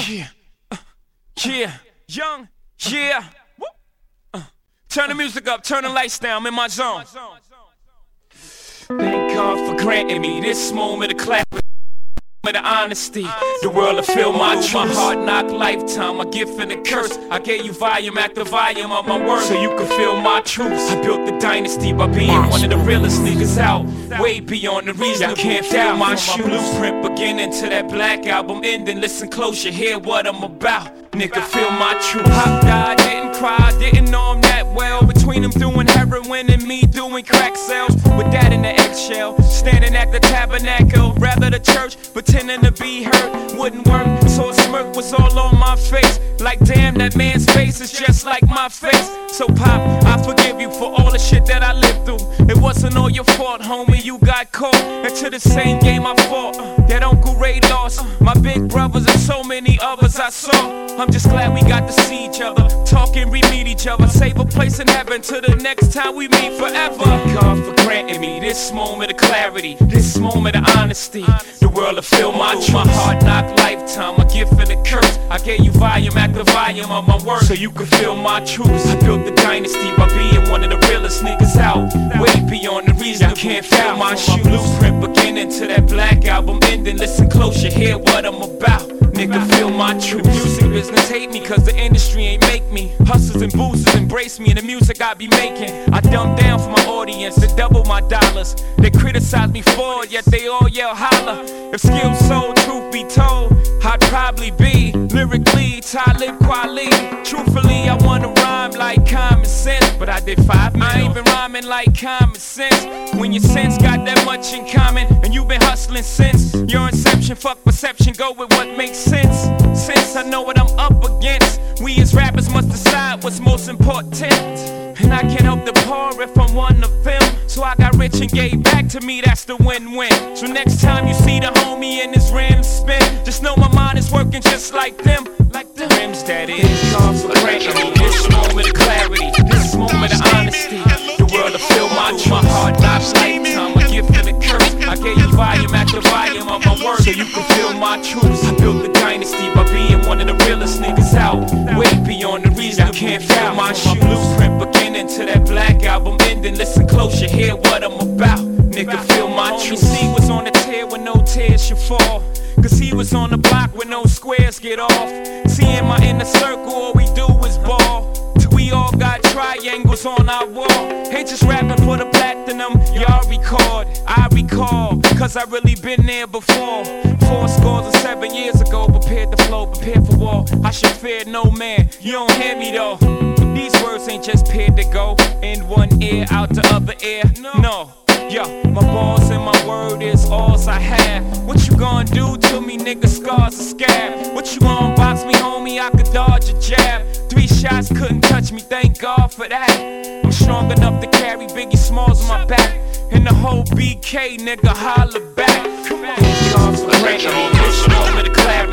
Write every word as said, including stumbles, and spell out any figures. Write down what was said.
Yeah, uh, yeah, young, yeah. Uh, turn the music up, turn the lights down, I'm in my zone. Thank God for granting me this moment of clarity. The honesty, the world will feel my truth. My hard knock lifetime, my gift and a curse. I gave you volume, act the volume of my words, so you can feel my truth. I built the dynasty by being one of the realest niggas out, way beyond the reason. You can't feel my shoe. Blueprint beginning to that Black Album ending. Listen close, you hear what I'm about. Nigga, feel my truth. Pop died, didn't cry, didn't know him that well. Between him doing heroin and me doing crack sales. With that in the eggshell, standing at the tabernacle. Rather the church, pretending to be hurt. Wouldn't work, so a smirk was all on my face. Like damn, that man's face is just like my face. So Pop, I forgive you for all the shit that I lived through. It wasn't all your fault, homie, you got caught into the same game I fought. That Uncle Ray lost, my big brothers and so many others I saw. I'm just glad we got to see each other, talk and re-meet each other. Save a place in heaven till the next time we meet forever. Thank God for granting me this moment of clarity, this moment of honesty. The world will feel my truth. My hard knock lifetime, a gift and a curse. I gave you volume, act the volume of my words, so you can feel my truth. I built the dynasty by being one of the realest niggas out, way beyond the reason. You can't feel my shoe. Blueprint beginning to that Black Album ending. Listen close, you hear what I'm about. Nigga, feel my truth. Music business hate me cause the industry ain't make me. Hustlers and boosters embrace me and the music I be making. I dumb down for my audience to double my dollars. They criticize me for it, yet they all yell holla. If skills sold, truth be told, I'd probably be lyrically Talib Kweli. Truthfully, I wanna rhyme like common sense, but I did five mil. I ain't been rhyming like common sense. When your sense got that much in common, and you've been hustling since your inception, fuck perception, go with what makes sense. Since I know what I'm up against, we as rappers must decide what's most important. And I can't help the poor if I'm one of them. So I got rich and gave back, to me that's the win-win. So next time you see the homie in his rim spin, just know my mind is working just like them. Like the rims that is. God for granting me this moment of clarity, this moment of honesty. The world will feel my truth. My hard knocks lifetime, a gift and a curse. I gave you volume after volume of my words, so you can feel my truth. I built the dynasty by being one of the realest niggas out, way beyond the reason. You can't feel my shoe. Blueprint beginning to that Black Album ending. Listen close, you hear what I'm about. Nigga, feel my truth. C was on the tear when no tears should fall, cause he was on the block where no squares get off. See, in my inner circle, all we do is ball, till we all got triangles on our wall. Ain't just rapping for the platinum, y'all record. I recall, cause I really been there before. Four scores and seven years ago, prepared to flow, prepared for war. I should fear no man, you don't hear me though. These words ain't just paired to go in one ear, out the other ear, no. Yo, my balls and my word is alls I have. What you gonna do to me, nigga? Scars a scab. What you gonna box me, homie? I could dodge a jab. Three shots couldn't touch me, thank God for that. I'm strong enough to carry Biggie Smalls on my back, and the whole B K, nigga, holla back. Thank God for granting me this moment of clarity.